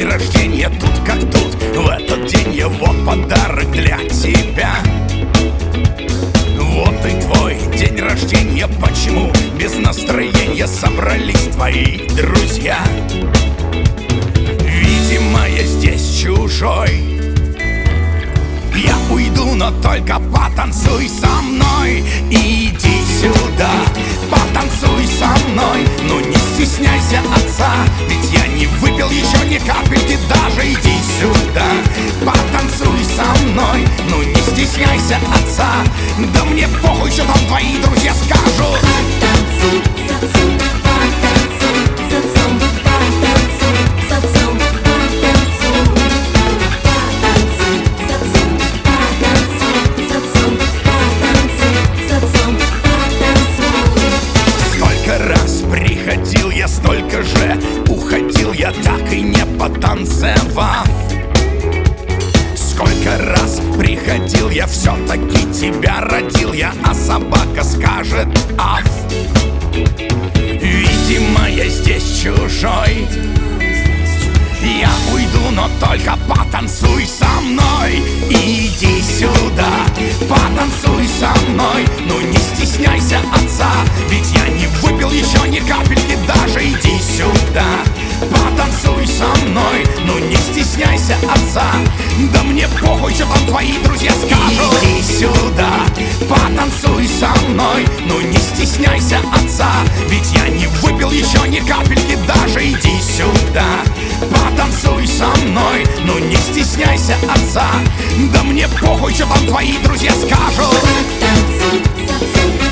рождения тут как тут. В этот день его подарок для тебя. Вот и твой день рождения. Почему без настроения собрались твои друзья? Видимо, я здесь чужой. Я уйду, но только потанцуй со мной. Иди сюда, потанцуй со мной. Ну не стесняйся отца, ведь я не выпил еще ни капельки даже. Иди сюда, потанцуй со мной. Ну не стесняйся отца, да мне похуй, что там твои друзья скажут. Потанцуй с отцом, потанцуй с отцом, потанцуй с отцом, потанцуй. Потанцуй с отцом, потанцуй с отцом, потанцуй с отцом, потанцуй. Сколько раз приходил я, столько же уходил я, так и не потанцевав. Сколько раз приходил я, все-таки тебя родил я, а собака скажет аф. Видимо, я здесь чужой. Я уйду, но только потанцуй со мной. Иди сюда, потанцуй со мной. Ну не стесняйся отца, ведь я не выпил еще ни капельки даже. Иди сюда, потанцуй со мной. Ну не стесняйся отца, да мне похуй, что там твои друзья скажут. Иди сюда, потанцуй со мной. Ну не стесняйся отца, ведь я не выпил еще ни капельки даже. Иди сюда, потанцуй со мной. Ну не стесняйся отца, да мне похуй, что там твои друзья скажут. Потанцуй с отцом.